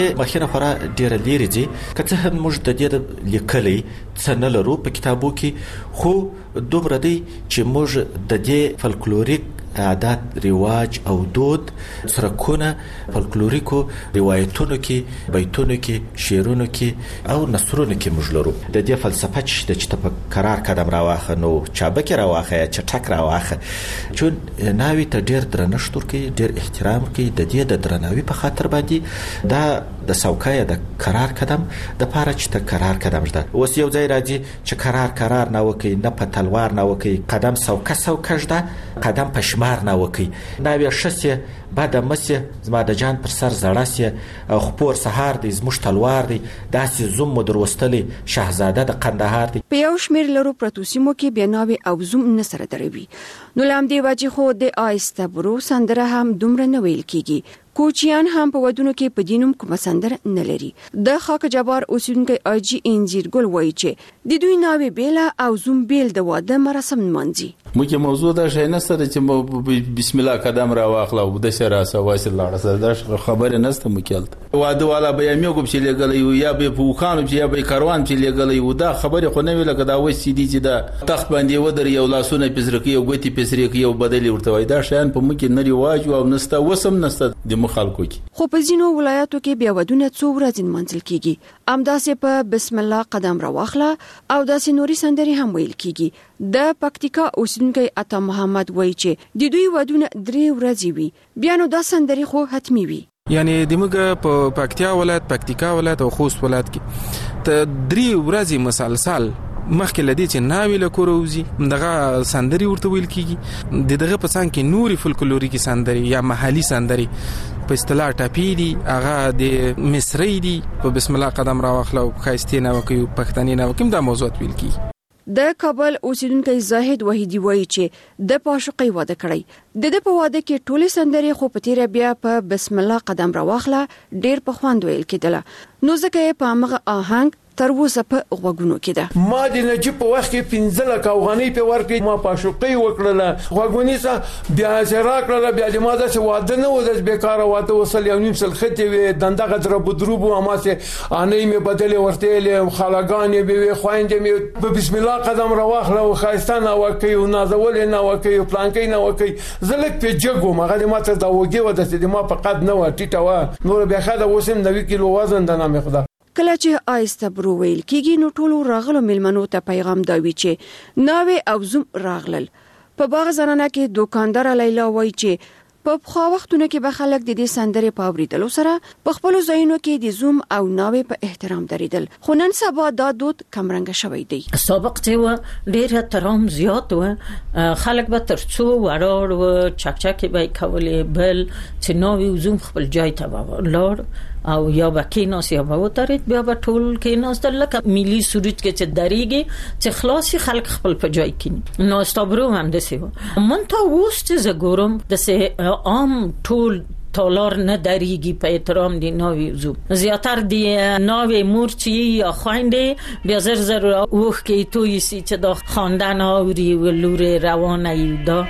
مخینه خورا ډیره لیرې دي که څه هم موږ د دې لیکلي څه نه لرو په کتابو کې خو دومره دی چې موږ د دې فلکلوریک عادات رواج او دود سرکونه فلکلوریکو روایتونو کې بیتونو کې شعرونو کې او نثرونو کې موږ لرو د دې فلسفه چې په قرار قدم راواخه نو چابک راواخه یا چټک راواخه چون ناوی ته ډیر درنښت ورکوي ډیر احترام کوي د دې د درناوي په خاطر باندې دا د سوکای د قرار قدم د پاره چې ته قرار قدم شته اوس یو ځای راځي چې قرار نه وکي نه په تلوار نه وکي قدم سوکه شته قدم په شمار نه وکي ناوی شسه بعد مسه زما د جان پر سر زړاسه او خپور سهار د زموږ تلوار دی داسې زوم مدروستلې شاهزاده د قندهار دی په یو شمیر لرو پروتوسیمو کې بناوي او زوم نه سره دروي نو لامدې واجی خو د آیسته برو سندره هم دومره نه ویل کیږي کوچیان هم په ودونو کې په دینوم کوم سندر نه لري د خاک جبار اوسیدونکو اجي انجیر ګل وایي چې د دوی ناوی بیل او زوم بیل د واده مراسم منځي موږ موضوع دا شي نه سره چې بسم الله قدم را واخلا او د شرا سواسل الله سره دا خبره نسته مکلت واده والا به یمګو چې لګل یا به پوخانو چې یا به کاروان چې لګل یو دا خبره خو نه ویل کدا و سي دي چې دا تخت باندې ودر یو لاسونه پزرکی او غوتی پزرکی او بدلی ورته وای دا شان په مکه نه ریواج او نسته وسم نسته مخالکو کی خو په ځینو ولایاتو کې بیا ودونه څو ورځې منځل کیږي امداسې په بسم الله قدم را واخله او داسې نوري سندري هم ویل کیږي د پکتیکا اوسیدونکو عطا محمد وایي چې د دوی ودونه 3 ورځې وي بیا نو دا سندري خو حتمی وي یعنی دموږ په پکتیا ولایت او خوست ولایت کې ته 3 ورځې مسلسل مخکې لدی چې ناوی له کوروزی دغه سندري ورته ویل کیږي دغه په څنګه کې نوري فولکلوریکي سندري یا محلي سندري په اصطلاح ټاپی دي هغه د مصری دي په بسم الله قدم را واخلو خاستې نه وکي پښتني نه وکي دا موضوع ویل کیږي د کابل اوسیدونکو زاهد وحیدی وایي چې د پاشقي واده کړی د په واده کې ټوله سندري خو په تیر بیا په بسم الله قدم را واخله ډیر په خوند ویل کېدله نو ځکه په هغه آهنګ تر اوسه په غوګونو کې ده ما د نجیب په وخت کې 15 لک افغانۍ په ورکې ما پاشوقي وکړله غوګونی سره بیا زرا کړله بیا د ما د واده نه و د بیکاره واده وصل یو نیم سل خته وي دندغه در بدروبو اما سه انې می بدله ورته له خالاګانې به وي خويندې می په بسم الله قدم را واخله او خاستانه وکي او نازول نه وکي او پلانکې نه وکي زلک په جګو مغه ما ته دا وګي ودته د ما په قد نه و ټیټه و نور بیا خاله وسم 90 کیلو وزن د نامه خدا کله چې آیسته برو ویل کیږي نو ټولو راغلو ملمنو ته پیغام داوي چې ناوی او زوم راغلل په باغ زنانه کې دکاندار لیلا وایي چې په خو وختونو کې به خلک د دې سندرې په اوریدلو سره په خپل ځایونو کې د زوم او ناوی په احترام دریدل خو نن سبا دا دود کمرنګ شوی دی سابق چې و ډیر احترام زیات و خلک به ترڅو وړاړ و چکچک به کولې بل چې ناوی او زوم خپل ځای ته ولر او یا به کیناس یا به وترید بیا به ټول کیناس د لکه ملي سرود کې چې دریږي چې خلاصي خلک خپل په ځای کینی نو استابرو هم دسي مون ته وست زګورم د سه عام ټول تالار نه دریږي په احترام دی ناوی زو زیاتر دی ناوی مورچی یا خويندې بیا زر وخ کې توي سي چې د خاندان اوري ولور روانه یودا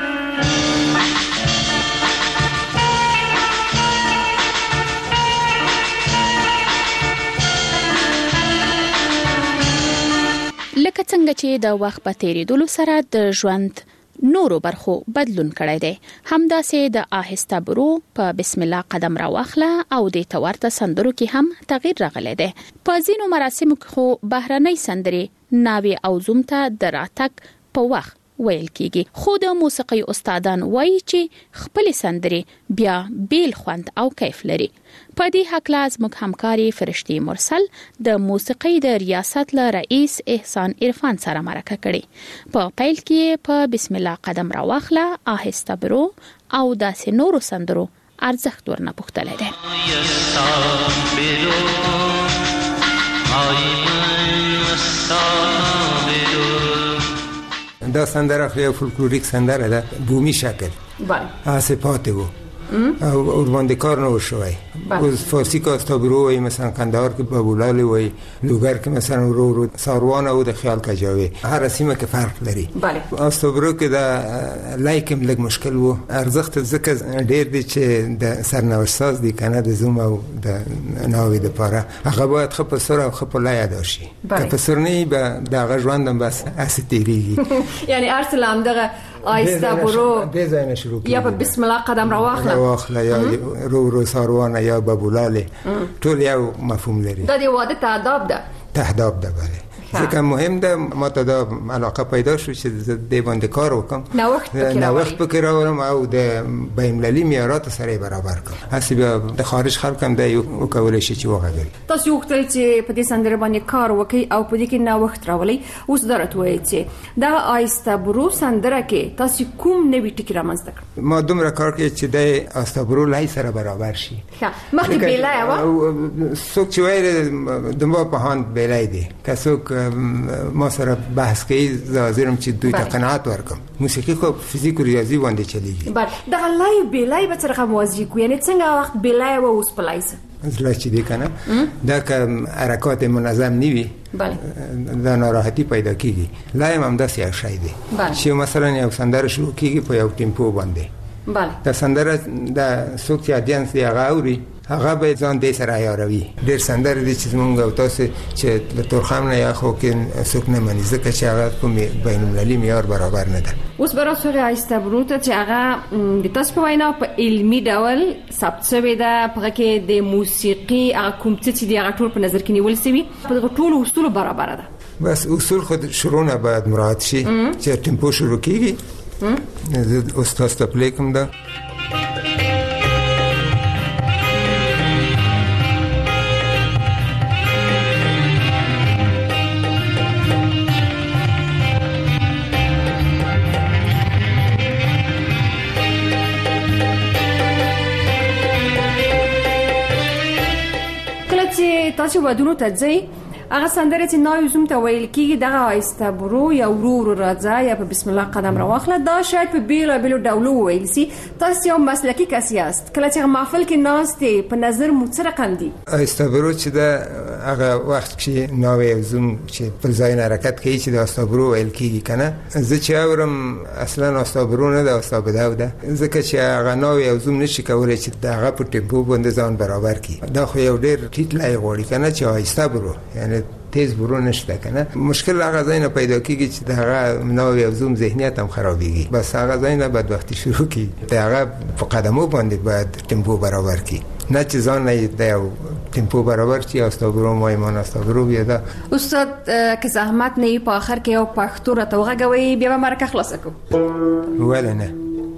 لکه څنګه چې د وخت په تیریدلو سره د ژوند نورو برخو بدلون کړی دی همداسې د آهسته برو په بسم الله قدم را واخله او د تورته سندرو کې هم تغییر راغلی دی په ځینو مراسمو کې خو بهرنۍ سندرې ناوی او زوم ته د راتګ په وخت ویل کیږي خو د موسیقي استادان وایي چې خپل سندرې بیا بیل خوند او کیف لري په دې حق لاز موږ همکاري فرشتي مرسل د موسیقي د ریاست له رئیس احسان عرفان سره مرکه کړي په پیل کې په بسم الله قدم را واخله آهسته برو او داسې نورو سندرو ارزښت ورنه پوښتلی دی دا سندره خو فولکلوریک سندره ده بومی شکل بله صفات وو او باندې کار نه وشوي. اوس فارسی که استابرو وي، مثلا قندهار کې بابولال وي، لوګر کې مثلا رو ساروان او د خیال کجاوي، هر سیمه کې فرق لري. استابرو کې دا لایکم لږ مشکل وو، ارزښت ځکه ډېر دی چې د سرنوشت ساز دی کنه د زوم او د ناوې د پاره هغه باید خپ سر او خپ لای ادا شي. که په سر نه به دغه ژوندم بس اسیتیریږي. یعنی ارسلام دغه آیسته برو د زاینه شروع یا په بسم الله قدم راواخله یا رو ساروانه یا بابولاله ټول یو مفهوم لري. دا دی واده تعداب ده. تهداب ده بله. ځکه مهم ده ما ته دا علاقه پیدا شو چې د باندې کار وکم، نوښت پکې راوړم او د بین‌المللي معیارات سره برابر کړم. هسې بیا د خارج خلک هم دا وکولای شي چې وغږوي. تاسو وکړئ چې په دې سندره باندې کار وکړي او په دې کې نوښت راولي. اوس درته وایي چې دا آیسته برو سندره کې تاسو کوم نوې ټکی رامنځته کړ؟ ما دومره کار کړی چې د آستابرو لای سره برابر شي. مخکې بیلای و څوک چې وایي د ما په هاند بیلای دی، که څوک ما سره بحث کوي زه چې دوی ته قناعت ورکم. موسیقي خو فزیک او ریاضي باندې چلیږي. دا لای بیلای به څنګه موازی کو، یعنی څنګه وخت بیلای و اوس پلایسه زله چې دی کنه دا که حرکات منظم نیوي دا ناراحتی پیدا کیږي. لای هم داسې یو شی دی چې مثلا یو سندره شروع کیږي په یو ټیمپو باندې. دا سندره د څوک چې اډینس دی هغه اوري، هغه به ځان دې سره عیاروي. ډېر سندره دي چې موږ او تاسو چې له تورخم نه یا خو کې څوک نه مني ځکه چې هغه کوم بین‌المللي معیار برابر نه ده. اوس برا سره آیسته برو ته چې هغه د تاسو په وینا په علمي ډول ثبت شوی ده، په کې د موسیقي هغه کوم څه دی هغه ټول په نظر کې نیول شوی، په ټول اصول برابر ده. بس اصول خود شروع نه باید مراعات شي چې ټیمپو شروع کیږي. زه استاد ته پلیکم ده تاسو ودونو ته ځئ هغه سندره چې نو زوم ته ویل کیږي دغه آیسته برو یا ورو راځه یا په بسم الله قدم راواخله. دا شاید په بیلو ډولو ویل سي. تاسو یو مسلکی کس یاست، کله چې محفل کې ناشته په نظر مو څه رقم دي؟ آیسته برو چې دا هغه وخت چې نو زوم چې په ځای حرکت کوي چې د آیسته برو ویل کیږي کنه. زه چې اورم اصلا آیسته برو نه ده، آیسته بداو ده، ځکه چې هغه نو زوم نشي کولای چې دغه په ټیمپو باندې ځان برابر کړي. دا خو یو ډېر ټیټ لای غوړي کنه چې آیسته برو یعنی تیز برو نشته کنه. مشکل هغه ځای نه پیدا کیږي چې دغه نو یو زوم ذهنیت هم خرابېږي. بس هغه ځای نه بعد وخت شروع کی دغه په قدمو باندې باید ټیمپو برابر کی، نه چې ځان نه د ټیمپو برابر چې استابرو مایمان استابرو بیا دا. استاد که زحمت نه په اخر کې یو پښتو را توغږوي بیا به مرکه خلاص کو ولا نه.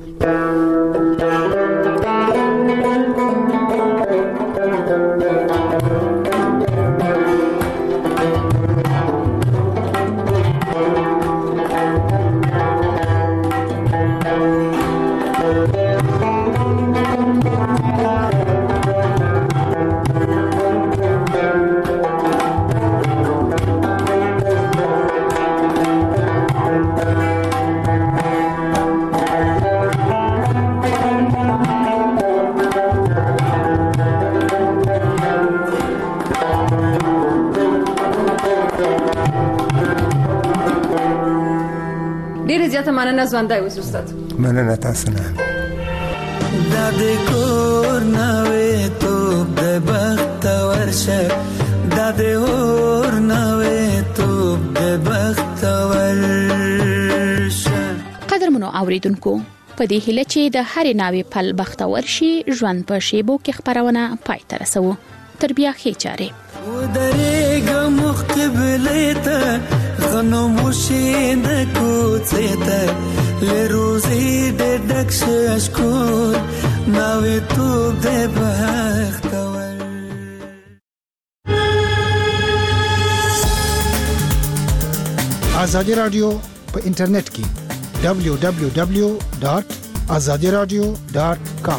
ډیره زیاته مننه ژوندۍ اوس استاد. مننه تاسو نه. د دې کور نوې توپ د بخت ورشه، د دې اور نوې توپ د بخت ورشه. قدرمنو اوریدونکو، په دې هیله چې د هرې ناوې پل بخت ورشي ژوند په شیبو کې خبرونه پای ته رسو. تر بیا ښې چارې ودرېږه مخ قبلې ته، غنم وشي د کوڅې ته، له روزي د ډک شکور ناوې توپ د بخت ور. آزادی رادیو په انټرنیټ کې www.azadiradio.com.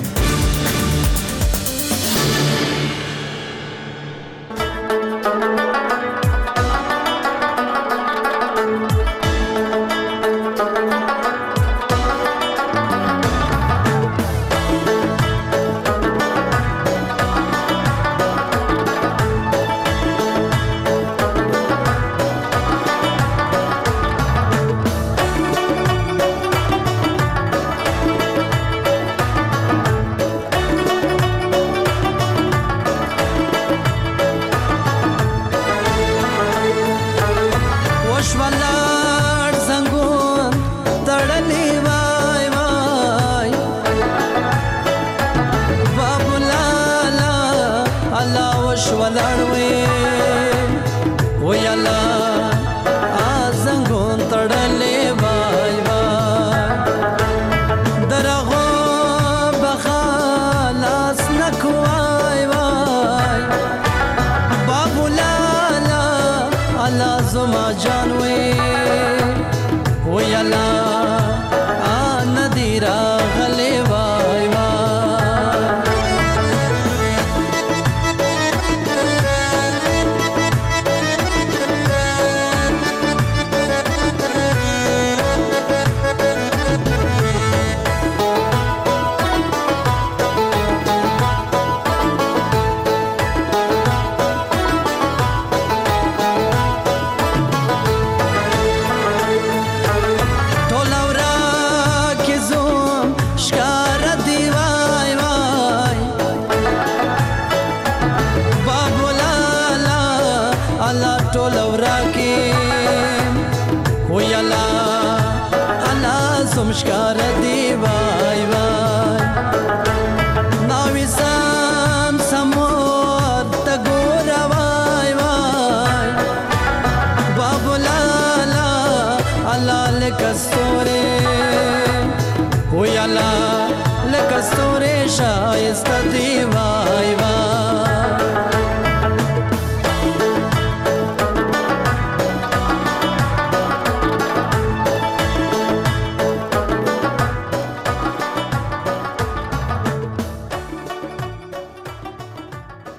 الله وش ولړوي وی الله ازنګون تړلې وای وای درغو بخلاص نکوای وای بابو لالا الله زما جان وی الله ندیرا غلی وای مشکار دی وای وای ناوی سم سمور تگور وای وای بابو لالا الله لکستوره وی الله لکستوره شایسته دی